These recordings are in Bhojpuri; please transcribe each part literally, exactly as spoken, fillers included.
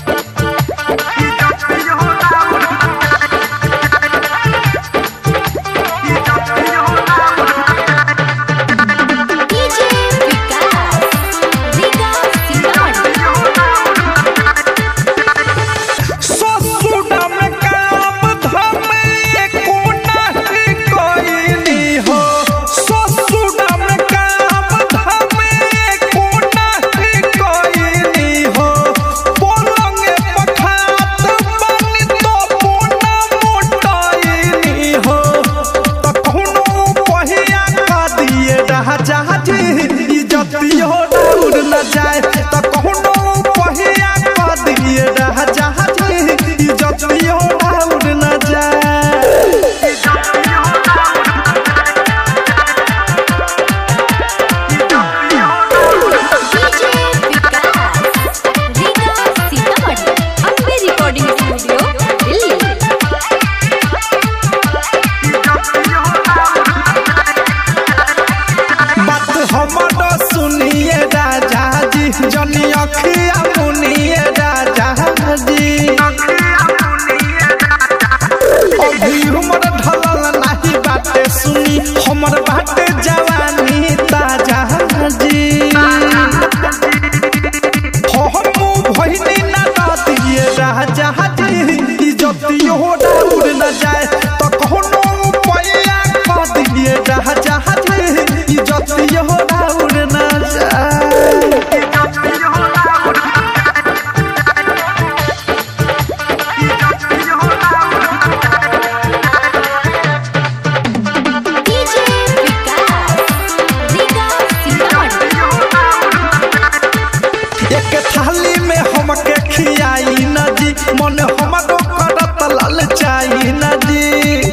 जनी अखिया मुनिए राजा जी अभी हमर ढलल नाही बाटे सुनी हमर बाटे जवानी ताजा जी हो हम भइनी ना दिए राजा जी इज्जतियो उड़ न जाए तो कोनो पैया क दिए राजा जी इज्जतियो उड़ न जाए। थाली में हमके खियाई न जी मन हमरो करत लाल चाही न जी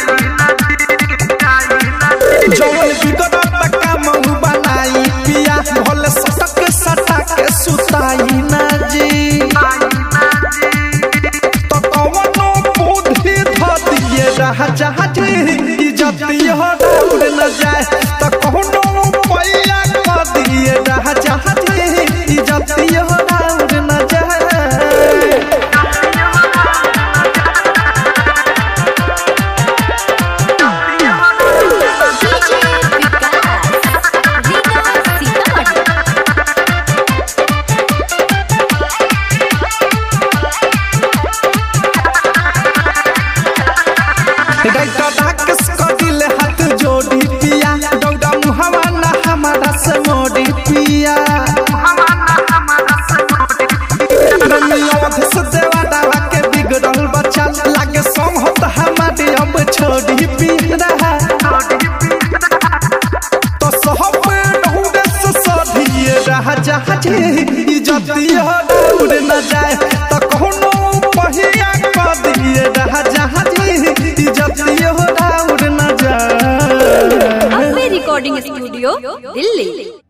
जवन बिगड़त काम बनाई पिया भले सटक सटा के सुताई न जी तो कवनो बुद्धि ध दिए राजा जी इज्जतियो उड़ न जाए तो कवनो पैया क दिए राजा जी इज्जतियो हाथ जोड़ी पिया दौड़ा मुहवा ना हमारा से मोड़ी पिया देवा दावा के बिगड़ल बच्चा लागे संग होत हमारे अब छोड़ी पिया तो सब ढूंढे से सधिए राजा जी इज्जतियो उड़ न जाए तो कोनो पहिया क दिए राजा जी इज्जतियो उड़ न जाए। Recording studio Delhi.